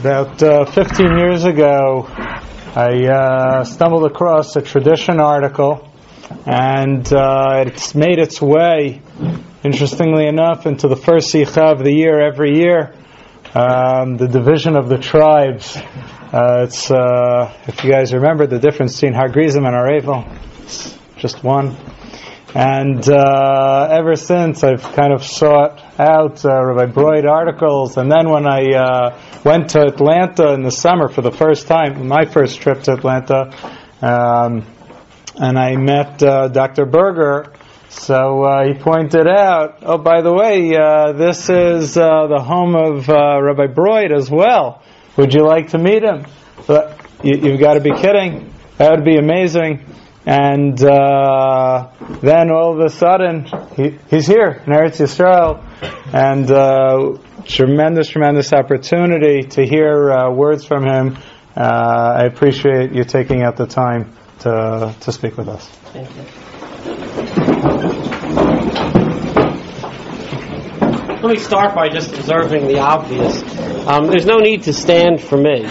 About 15 years ago, I stumbled across a tradition article, and it's made its way, interestingly enough, into the first Sikha of the year every year, the division of the tribes. It's if you guys remember the difference between Har Gerizim and Har Eivel, it's just one. And ever since, I've kind of sought out Rabbi Broid articles. And then when I went to Atlanta in the summer for the first time, my first trip to Atlanta, and I met Dr. Berger, so he pointed out, oh, by the way, this is the home of Rabbi Broid as well. Would you like to meet him? But you've got to be kidding. That would be amazing. And then all of a sudden, he's here in Eretz Yisrael, and tremendous opportunity to hear words from him. I appreciate you taking out the time to speak with us. Thank you. Let me start by just observing the obvious. There's no need to stand for me.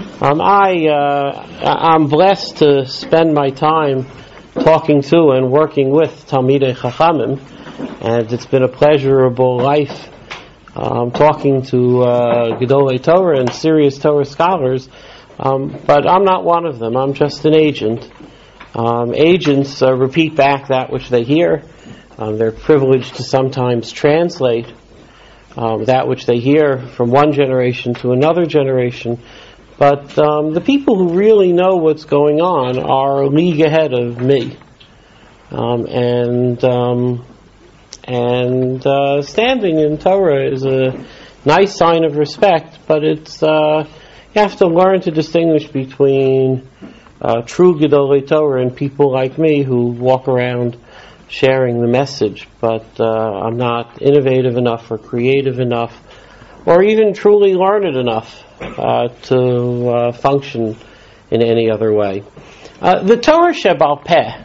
I'm blessed to spend my time talking to and working with Talmidei Chachamim, and it's been a pleasurable life talking to Gedolei Torah and serious Torah scholars, but I'm not one of them. I'm just an agent. Agents repeat back that which they hear. They're privileged to sometimes translate that which they hear from one generation to another generation. But the people who really know what's going on are a league ahead of me. And standing in Torah is a nice sign of respect, but it's you have to learn to distinguish between true Gedolei Torah and people like me who walk around sharing the message, but I'm not innovative enough or creative enough or even truly learned enough to function in any other way. The Torah Sheba'al Peh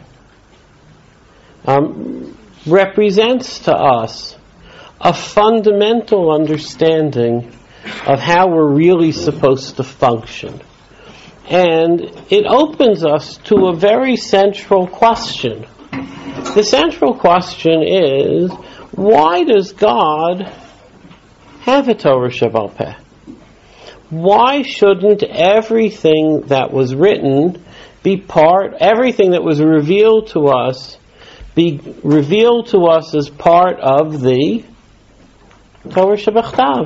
represents to us a fundamental understanding of how we're really supposed to function. And it opens us to a very central question. The central question is, why does God have a Torah Sheba'al Peh? Why shouldn't everything that was written everything that was revealed to us, be revealed to us as part of the Torah Shebachtav?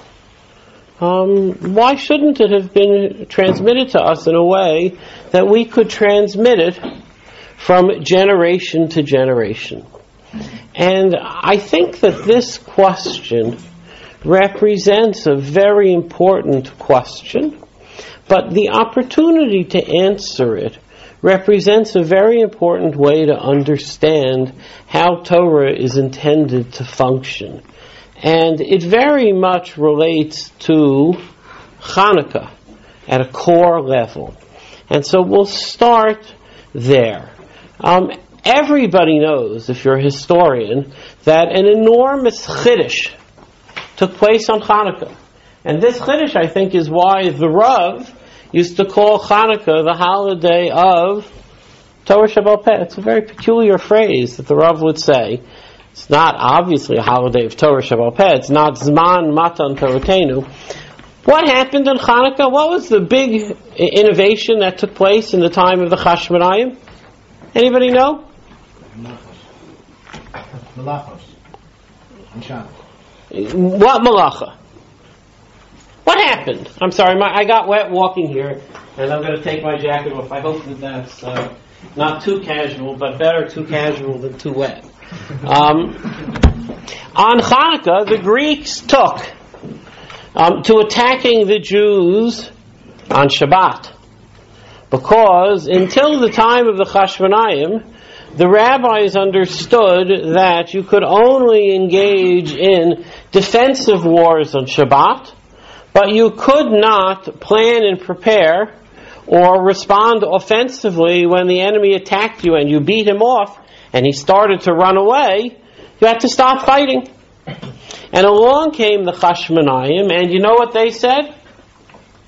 Why shouldn't it have been transmitted to us in a way that we could transmit it from generation to generation? And I think that this question represents a very important question, but the opportunity to answer it represents a very important way to understand how Torah is intended to function. And it very much relates to Hanukkah at a core level. And so we'll start there. Everybody knows, if you're a historian, that an enormous chiddush took place on Hanukkah. And this chiddush, I think, is why the Rav used to call Hanukkah the holiday of Torah Sheba'al Peh. It's a very peculiar phrase that the Rav would say. It's not obviously a holiday of Torah Sheba'al Peh. It's not Zman Matan Torotenu. What happened in Hanukkah? What was the big innovation that took place in the time of the Chashmonayim? Anybody know? Malachos. What malacha? What happened? I'm sorry, I got wet walking here, and I'm going to take my jacket off. I hope that that's not too casual, but better too casual than too wet. On Hanukkah, the Greeks took to attacking the Jews on Shabbat, because until the time of the Chashmonayim, the rabbis understood that you could only engage in defensive wars on Shabbat, but you could not plan and prepare or respond offensively when the enemy attacked you and you beat him off and he started to run away. You had to stop fighting. And along came the Chashmonayim, and you know what they said?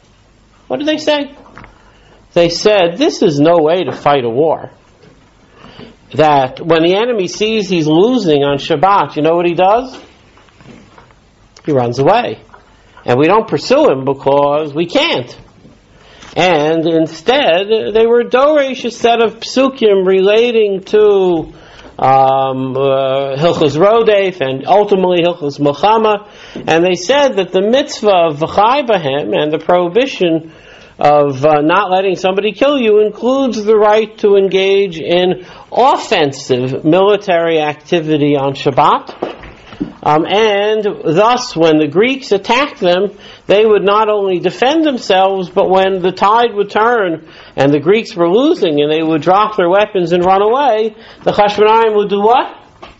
What did they say? They said, this is no way to fight a war. That when the enemy sees he's losing on Shabbat, you know what he does? He runs away. And we don't pursue him because we can't. And instead, they were doresh a set of psukim relating to Hilchos Rodef and ultimately Hilchos Milchama. And they said that the mitzvah of V'chai Bahem and the prohibition of not letting somebody kill you includes the right to engage in offensive military activity on Shabbat. And thus, when the Greeks attacked them, they would not only defend themselves, but when the tide would turn and the Greeks were losing and they would drop their weapons and run away, the Chashmonaim would do what?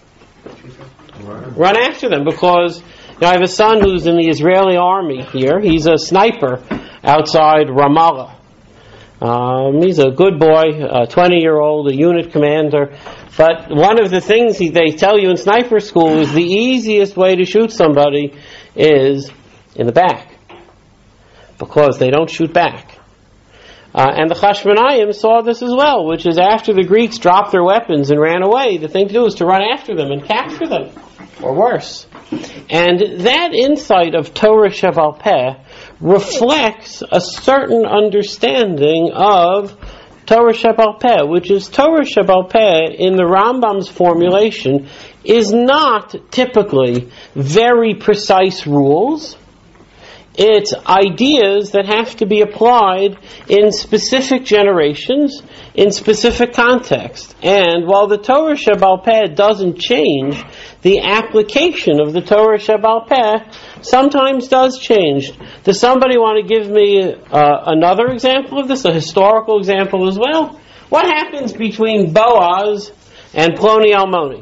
Run after them, because I have a son who's in the Israeli army here. He's a sniper outside Ramallah. He's a good boy, a 20-year-old, a unit commander. But one of the things they tell you in sniper school is the easiest way to shoot somebody is in the back, because they don't shoot back. And the Chashmonaim saw this as well, which is after the Greeks dropped their weapons and ran away, the thing to do is to run after them and capture them, or worse. And that insight of Torah Sheval Peh reflects a certain understanding of Torah Sheval Peh, which is Torah Sheval Peh in the Rambam's formulation is not typically very precise rules. It's ideas that have to be applied in specific generations, in specific context. And while the Torah Sheval Peh doesn't change, the application of the Torah Sheval Peh sometimes does change. Does somebody want to give me another example of this, a historical example as well? What happens between Boaz and Ploni Almoni?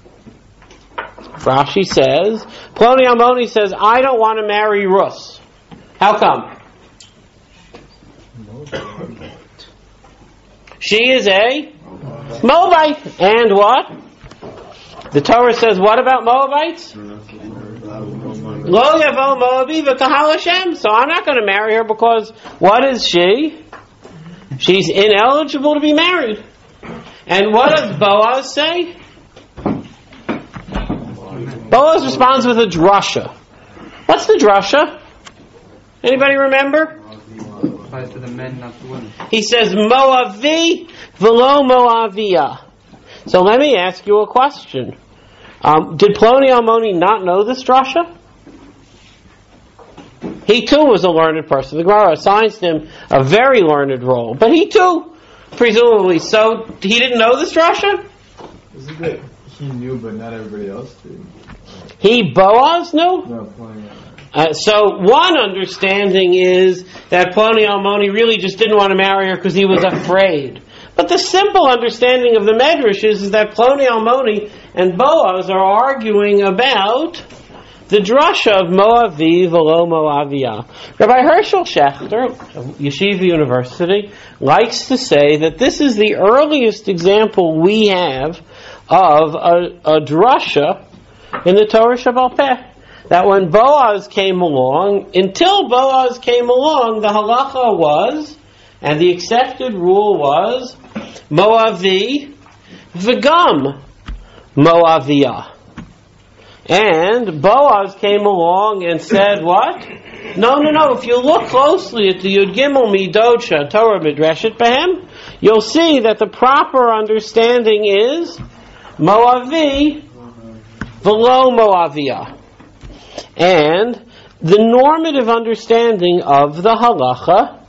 Rashi says, Ploni Almoni says, I don't want to marry Rus. How come? She is a Moabite. And what? The Torah says what about Moabites? Lo yavo Moabi v'kahal Hashem. So I'm not going to marry her because what is she? She's ineligible to be married. And what does Boaz say? Boaz responds with a drasha. What's the drasha? Anybody remember? Applies to the men, not the women. He says, Moavi v'lo Moaviyah. So let me ask you a question. Did Ploni Almoni not know this drasha? He too was a learned person. The Gemara assigns him a very learned role. But he too, presumably, so he didn't know this drasha? Isn't it he knew but not everybody else did? He, Boaz, knew? No, Ploni. So one understanding is that Ploni Almoni really just didn't want to marry her because he was afraid. But the simple understanding of the Medrash is that Ploni Almoni and Boaz are arguing about the drasha of Moavi v'lo Moaviyah. Rabbi Herschel Schachter of Yeshiva University likes to say that this is the earliest example we have of a drasha in the Torah Sheval Peh. That when Boaz came along, until Boaz came along, the halacha was, and the accepted rule was, Moavi v'gam Moaviyah. And Boaz came along and said what? No. If you look closely at the Yud Gimel Midot Sha Torah Midreshet Behem, you'll see that the proper understanding is Moavi v'lo Moaviyah. And the normative understanding of the halacha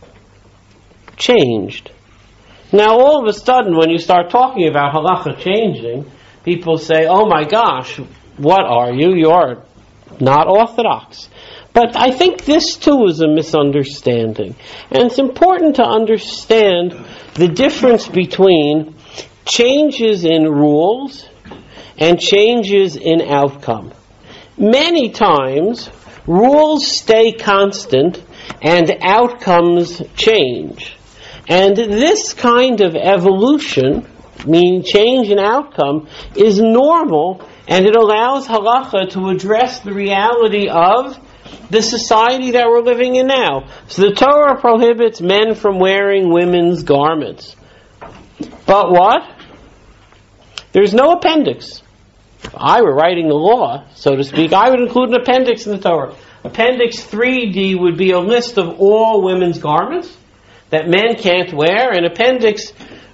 changed. Now all of a sudden when you start talking about halacha changing, people say, oh my gosh, what are you? You're not orthodox. But I think this too is a misunderstanding. And it's important to understand the difference between changes in rules and changes in outcome. Many times, rules stay constant and outcomes change. And this kind of evolution, meaning change in outcome, is normal, and it allows halacha to address the reality of the society that we're living in now. So the Torah prohibits men from wearing women's garments. But what? There's no appendix. If I were writing the law, so to speak, I would include an appendix in the Torah. Appendix 3D would be a list of all women's garments that men can't wear, and Appendix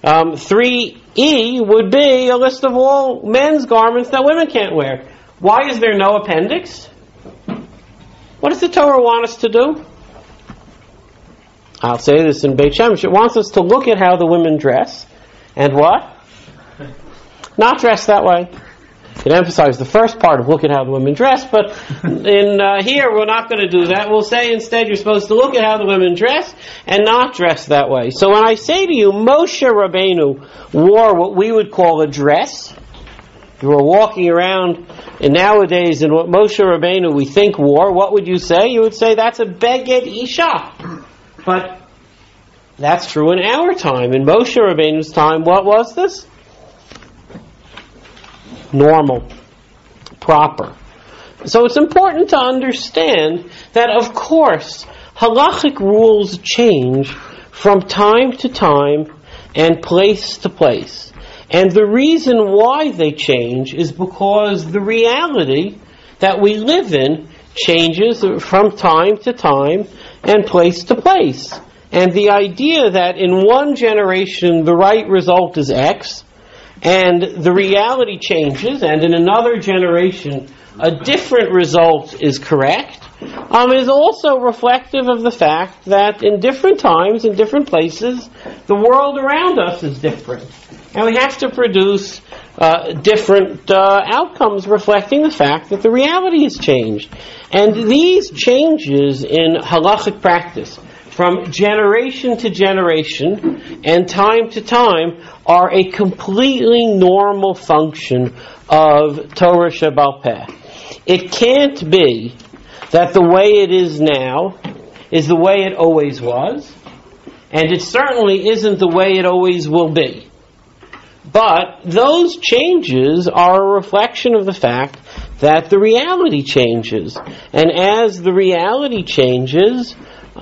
3E would be a list of all men's garments that women can't wear. Why is there no appendix? What does the Torah want us to do? I'll say this in Beit Shemesh. It wants us to look at how the women dress, and what? Not dress that way. It emphasizes the first part of look at how the women dress, but in here we're not going to do that. We'll say instead you're supposed to look at how the women dress and not dress that way. So when I say to you, Moshe Rabbeinu wore what we would call a dress. You were walking around nowadays in what Moshe Rabbeinu we think wore, what would you say? You would say that's a beged isha. But that's true in our time. In Moshe Rabbeinu's time, what was this? Normal, proper. So it's important to understand that, of course, halachic rules change from time to time and place to place. And the reason why they change is because the reality that we live in changes from time to time and place to place. And the idea that in one generation the right result is X, and the reality changes, and in another generation a different result is correct, is also reflective of the fact that in different times, in different places, the world around us is different. And we have to produce different outcomes reflecting the fact that the reality has changed. And these changes in halachic practice from generation to generation and time to time are a completely normal function of Torah Shebaal Peh. It can't be that the way it is now is the way it always was, and it certainly isn't the way it always will be. But those changes are a reflection of the fact that the reality changes. And as the reality changes,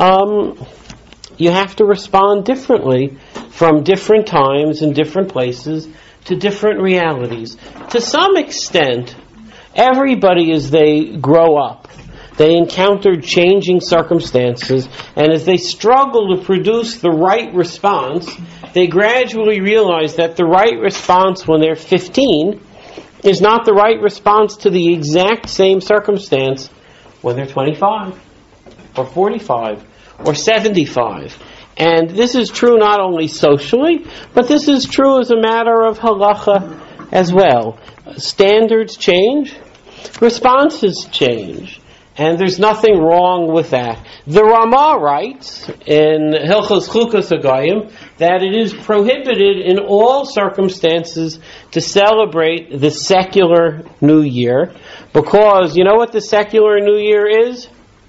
you have to respond differently from different times and different places to different realities. To some extent, everybody as they grow up, they encounter changing circumstances, and as they struggle to produce the right response, they gradually realize that the right response when they're 15 is not the right response to the exact same circumstance when they're 25 or 45 or 75. And this is true not only socially, but this is true as a matter of halacha as well. Standards change, responses change, and there's nothing wrong with that. The Ramah writes in Hilchos Chukas Hagayim that it is prohibited in all circumstances to celebrate the secular New Year, because you know what the secular New Year is?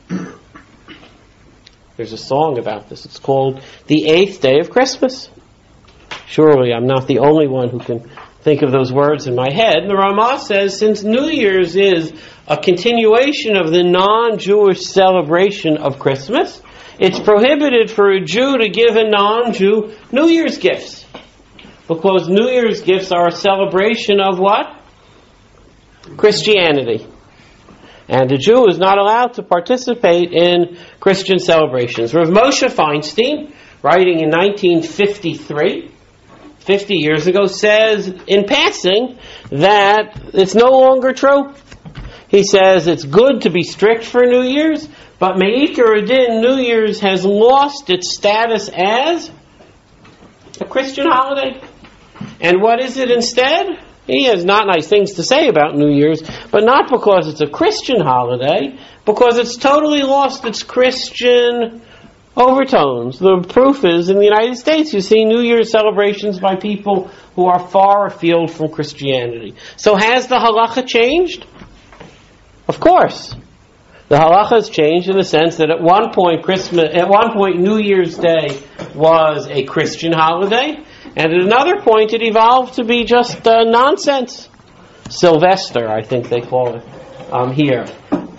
There's a song about this. It's called The Eighth Day of Christmas. Surely I'm not the only one who can think of those words in my head. And the Ramah says, since New Year's is a continuation of the non-Jewish celebration of Christmas, it's prohibited for a Jew to give a non-Jew New Year's gifts. Because New Year's gifts are a celebration of what? Christianity. And a Jew is not allowed to participate in Christian celebrations. Rav Moshe Feinstein, writing in 1953, 50 years ago, says in passing that it's no longer true. He says it's good to be strict for New Year's, but Me'ikar Adin, New Year's has lost its status as a Christian holiday. And what is it instead? He has not nice things to say about New Year's, but not because it's a Christian holiday, because it's totally lost its Christian overtones. The proof is in the United States you see New Year's celebrations by people who are far afield from Christianity. So has the halacha changed? Of course. The halacha has changed in the sense that at one point New Year's Day was a Christian holiday, and at another point it evolved to be just nonsense. Sylvester, I think they call it here.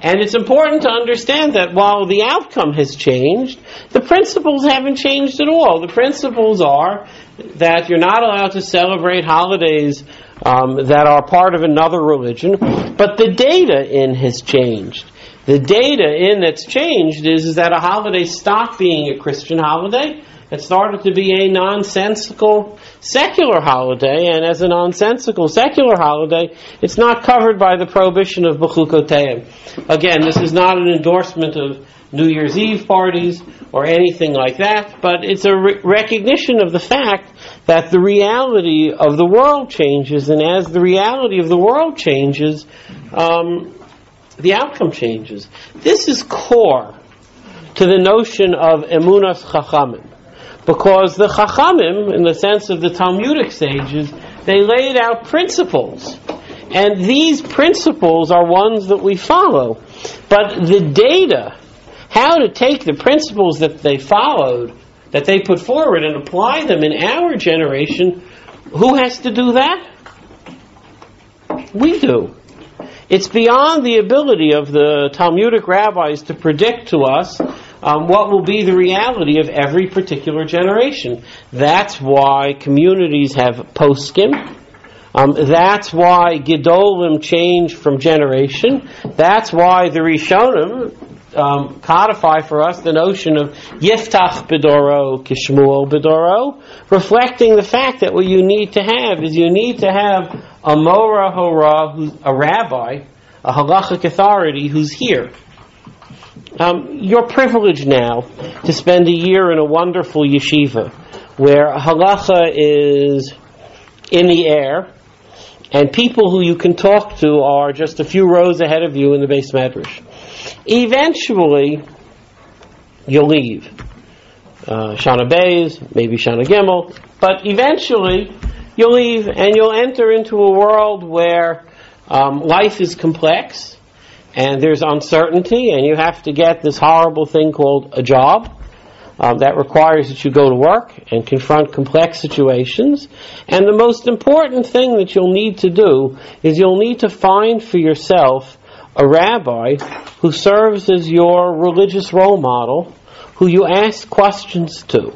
And it's important to understand that while the outcome has changed, the principles haven't changed at all. The principles are that you're not allowed to celebrate holidays that are part of another religion, but the data in has changed. The data in that's changed is that a holiday stopped being a Christian holiday. It started to be a nonsensical secular holiday, and as a nonsensical secular holiday, it's not covered by the prohibition of B'chukotayim. Again, this is not an endorsement of New Year's Eve parties or anything like that, but it's a recognition of the fact that the reality of the world changes, and as the reality of the world changes, the outcome changes. This is core to the notion of Emunas Chachamim. Because the Chachamim, in the sense of the Talmudic sages, they laid out principles. And these principles are ones that we follow. But the data, how to take the principles that they followed, that they put forward, and apply them in our generation, who has to do that? We do. It's beyond the ability of the Talmudic rabbis to predict to us what will be the reality of every particular generation. That's why communities have poskim. That's why Gedolim change from generation. That's why the Rishonim codify for us the notion of Yiftach B'doro Kishmuel B'doro, reflecting the fact that what you need to have is you need to have a Mora Hora, who's a rabbi, a halachic authority who's here. You're privileged now to spend a year in a wonderful yeshiva where halacha is in the air and people who you can talk to are just a few rows ahead of you in the Beis Medrash. Eventually, you'll leave. Shana Beis, maybe Shana Gimel, but eventually you'll leave and you'll enter into a world where life is complex and there's uncertainty, and you have to get this horrible thing called a job that requires that you go to work and confront complex situations. And the most important thing that you'll need to do is you'll need to find for yourself a rabbi who serves as your religious role model, who you ask questions to.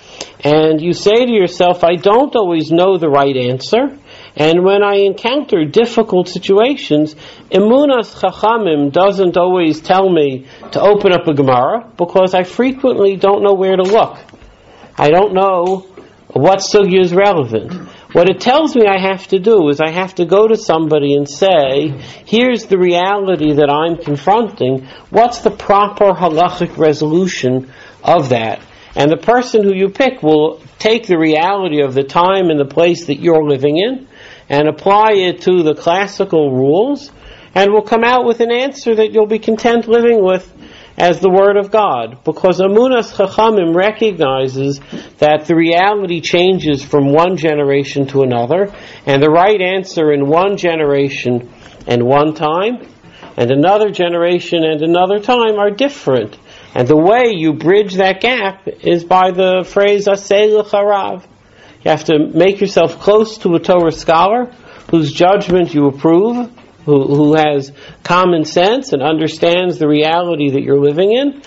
And you say to yourself, I don't always know the right answer, and when I encounter difficult situations, Emunas Chachamim doesn't always tell me to open up a Gemara, because I frequently don't know where to look. I don't know what sugya is relevant. What it tells me I have to do is I have to go to somebody and say, here's the reality that I'm confronting, what's the proper halachic resolution of that? And the person who you pick will take the reality of the time and the place that you're living in and apply it to the classical rules, and will come out with an answer that you'll be content living with as the Word of God. Because Emunas Chachamim recognizes that the reality changes from one generation to another, and the right answer in one generation and one time, and another generation and another time are different. And the way you bridge that gap is by the phrase Aseh L'charav. You have to make yourself close to a Torah scholar whose judgment you approve, who has common sense and understands the reality that you're living in,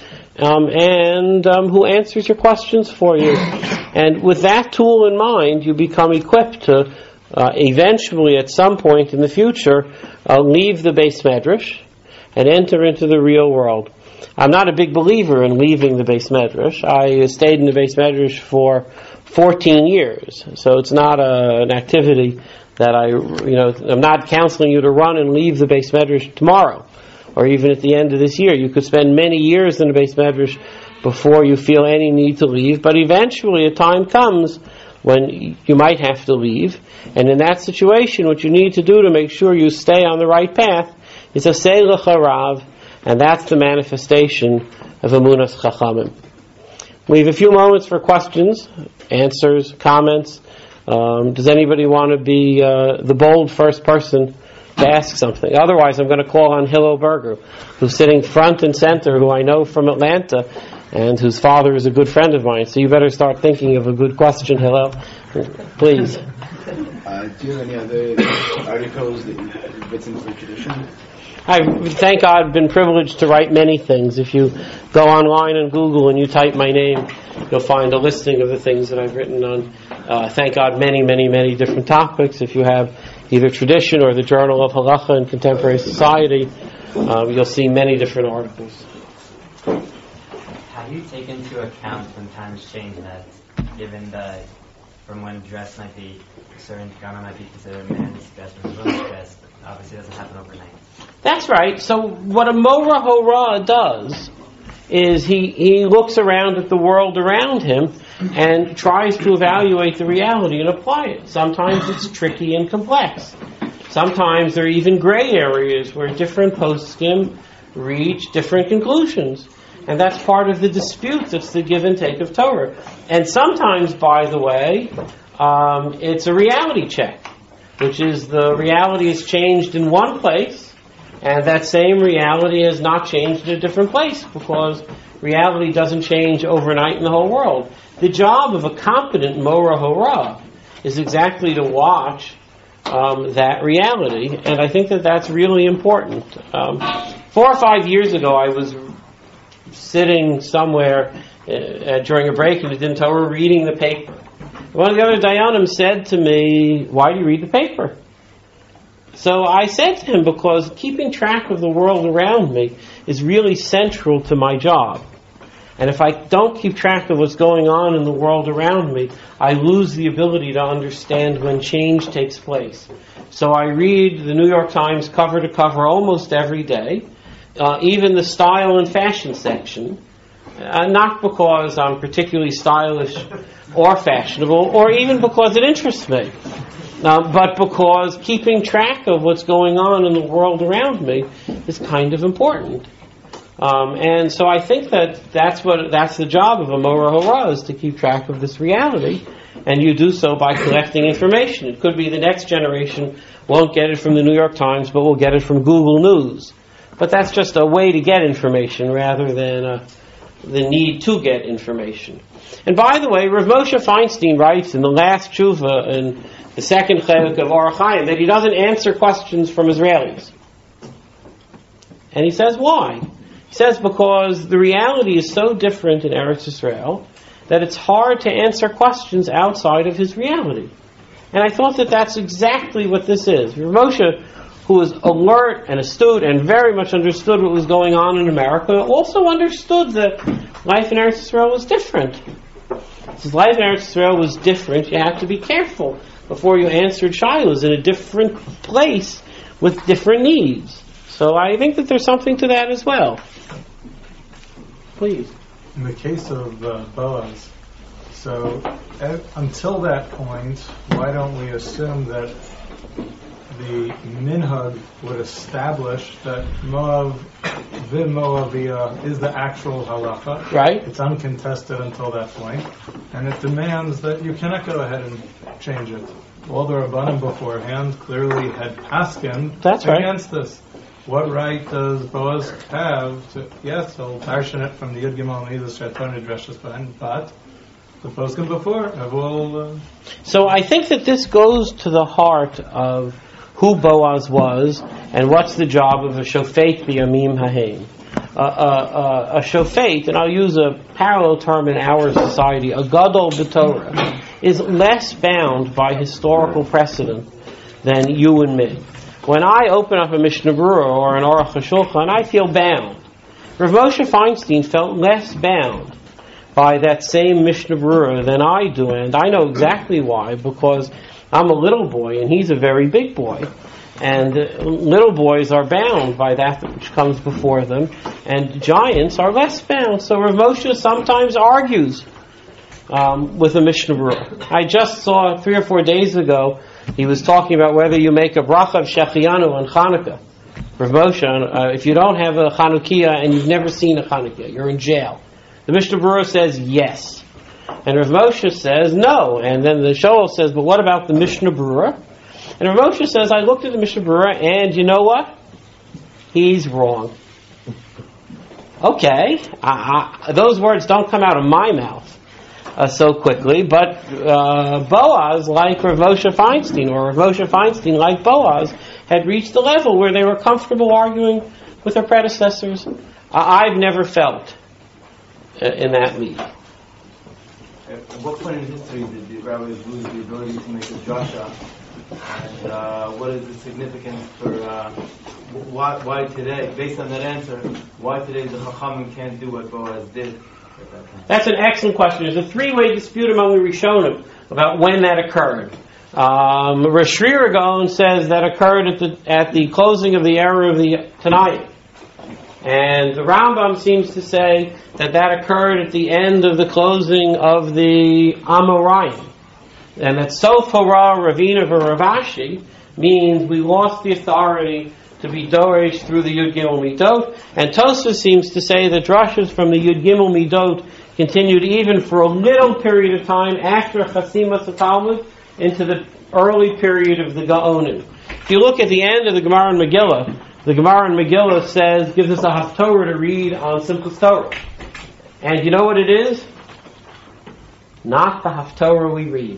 and who answers your questions for you. And with that tool in mind, you become equipped to eventually, at some point in the future, leave the Beis Medrash and enter into the real world. I'm not a big believer in leaving the Beis Medrash. I stayed in the Beis Medrash for 14 years, so it's not an activity that I'm not counseling you to run and leave the Beis Medrash tomorrow, or even at the end of this year. You could spend many years in the Beis Medrash before you feel any need to leave, but eventually a time comes when you might have to leave, and in that situation what you need to do to make sure you stay on the right path is Aseh L'charav, and that's the manifestation of Emunas Chachamim. We have a few moments for questions, answers, comments. Does anybody want to be the bold first person to ask something? Otherwise, I'm going to call on Hillel Berger, who's sitting front and center, who I know from Atlanta, and whose father is a good friend of mine. So you better start thinking of a good question, Hillel. Please. Do you have any other articles that you've written for tradition? thank God, been privileged to write many things. If you go online and Google and you type my name, you'll find a listing of the things that I've written on, thank God, many, many, many different topics. If you have either Tradition or the Journal of Halacha and Contemporary Society, you'll see many different articles. Have you taken into account when times change that, given that from when dress might be, a certain garment might be considered man's dress or women's dress, obviously it doesn't happen overnight? That's right. So what a Mora Hora does is he looks around at the world around him and tries to evaluate the reality and apply it. Sometimes it's tricky and complex. Sometimes there are even gray areas where different poskim reach different conclusions. And that's part of the dispute. That's the give and take of Torah. And sometimes, by the way, it's a reality check, which is the reality is changed in one place, and that same reality has not changed in a different place, because reality doesn't change overnight in the whole world. The job of a competent Mora Hora is exactly to watch that reality, and I think that that's really important. 4 or 5 years ago, I was sitting somewhere during a break in the Din Torah reading the paper. One of the other Dayanim said to me, "Why do you read the paper?" So I said to him, because keeping track of the world around me is really central to my job. And if I don't keep track of what's going on in the world around me, I lose the ability to understand when change takes place. So I read the New York Times cover to cover almost every day, even the style and fashion section, not because I'm particularly stylish or fashionable, or even because it interests me, but because keeping track of what's going on in the world around me is kind of important. And so I think that's the job of a Mora Hora, is to keep track of this reality, and you do so by collecting information. It could be the next generation won't get it from the New York Times, but will get it from Google News. But that's just a way to get information rather than the need to get information. And by the way, Rav Moshe Feinstein writes in the last tshuva in the second chelik of Orach Chaim that he doesn't answer questions from Israelis. And he says why? He says because the reality is so different in Eretz Yisrael that it's hard to answer questions outside of his reality. And I thought that that's exactly what this is. Rav Moshe, who was alert and astute and very much understood what was going on in America, also understood that life in Eretz Yisrael was different. Since life in Eretz Yisrael was different, you had to be careful before you answered shilas in a different place with different needs. So I think that there's something to that as well. Please. In the case of Boaz, so until that point, why don't we assume that the minhag would establish that Moav v'Moaviyah is the actual halacha. Right. It's uncontested until that point, and it demands that you cannot go ahead and change it. All the Rabbanim beforehand clearly had paskin against this. What right does Boaz have to? Yes, he'll parshan it from the Yud Gimel Midas Shatoni Dreshus behind, but the poskim before have all. So I think that this goes to the heart of who Boaz was and what's the job of a shofet b'yamim hahem. A shofet, and I'll use a parallel term in our society, a gadol b'Torah, is less bound by historical precedent than you and me. When I open up a Mishnah Berurah or an Aruch HaShulchan, I feel bound. Rav Moshe Feinstein felt less bound by that same Mishnah Berurah than I do, and I know exactly why, because I'm a little boy and he's a very big boy. And little boys are bound by that which comes before them, and giants are less bound. So Rav Moshe sometimes argues with a Mishnah Berurah. I just saw 3 or 4 days ago, he was talking about whether you make a bracha of Shechianu on Chanukah. Rav Moshe, if you don't have a Chanukiah and you've never seen a Chanukiah, you're in jail. The Mishnah Berurah says yes. And Rav Moshe says no. And then the Shoel says, but what about the Mishnah Berurah? And Rav Moshe says, I looked at the Mishnah Berurah and you know what? He's wrong. Okay, those words don't come out of my mouth so quickly, but Boaz, like Rav Moshe Feinstein, or Rav Moshe Feinstein, like Boaz, had reached the level where they were comfortable arguing with their predecessors. I've never felt in that league. At what point in history did the rabbis lose the ability to make a drasha? And what is the significance for why today, based on that answer, why today the Chachamim can't do what Boaz did? That's an excellent question. There's a three-way dispute among the Rishonim about when that occurred. Rosh Gaon says that occurred at the closing of the era of the Tanayim. And the Rambam seems to say that occurred at the end of the closing of the Amoraim. And that Sof Hora Ravina Ravashi means we lost the authority to be Doresh through the Yud Gimel Midot. And Tosfos seems to say that drashas from the Yud Gimel Midot continued even for a little period of time after Chasimas Talmud into the early period of the Gaonim. If you look at the end of the Gemara and Megillah, the Gemara and Megillah gives us a Haftorah to read on Simchas Torah. And you know what it is? Not the Haftorah we read.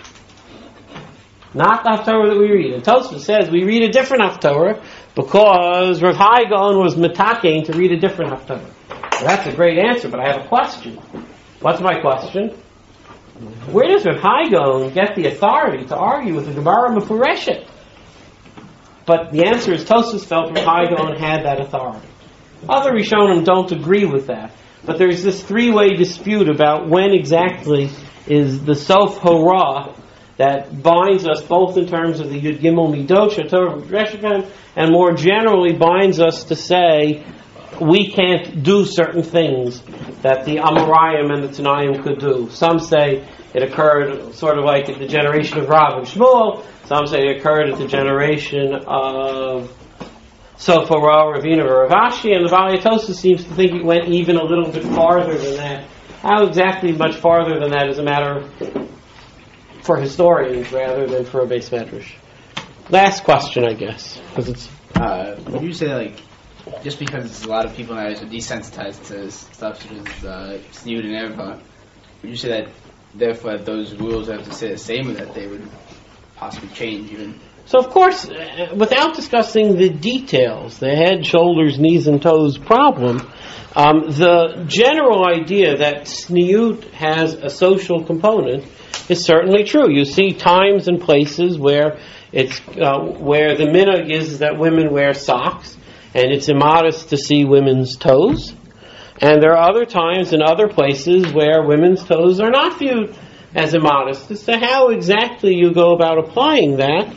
Not the Haftorah that we read. And Tosfos says we read a different Haftorah because Rav Hai Gaon was metakein to read a different Haftorah. Well, that's a great answer, but I have a question. What's my question? Where does Rav Hai Gaon get the authority to argue with the Gemara Mefureshet? But the answer is Tosfos felt Rav Hai Gaon had that authority. Other Rishonim don't agree with that. But there's this three-way dispute about when exactly is the Sof Hora that binds us both in terms of the Yud Gimel Midot, Torah Reshekan, and more generally binds us to say we can't do certain things that the Amoraim and the Tanayim could do. Some say it occurred sort of like at the generation of Rav and Shmuel. Some say it occurred at the generation of Sof Hora, Ravina, or Ravashi, and the Baalei Tosfos seems to think it went even a little bit farther than that. How exactly much farther than that is a matter for historians rather than for a Beis Medrash. Last question, I guess, because it's. Would you say just because a lot of people nowadays are desensitized to stuff such as Sneud and Erva, would you say that therefore those rules have to stay the same, or that they would possibly change even? So, of course, without discussing the details, the head, shoulders, knees, and toes problem, the general idea that Sneut has a social component is certainly true. You see times and places where it's where the minhag is that women wear socks, and it's immodest to see women's toes. And there are other times and other places where women's toes are not viewed as immodest. As to how exactly you go about applying that,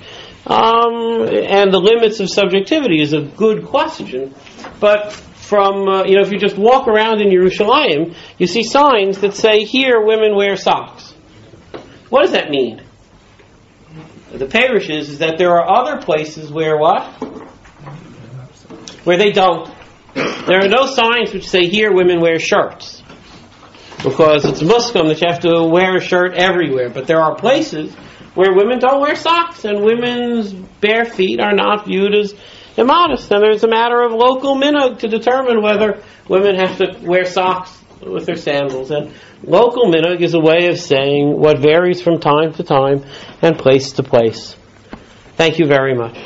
and the limits of subjectivity is a good question. But from, if you just walk around in Yerushalayim, you see signs that say, here women wear socks. What does that mean? The parish is that there are other places where what? Where they don't. There are no signs which say, here women wear shirts. Because it's muskam that you have to wear a shirt everywhere. But there are places where women don't wear socks, and women's bare feet are not viewed as immodest. And there's a matter of local minhag to determine whether women have to wear socks with their sandals. And local minhag is a way of saying what varies from time to time and place to place. Thank you very much.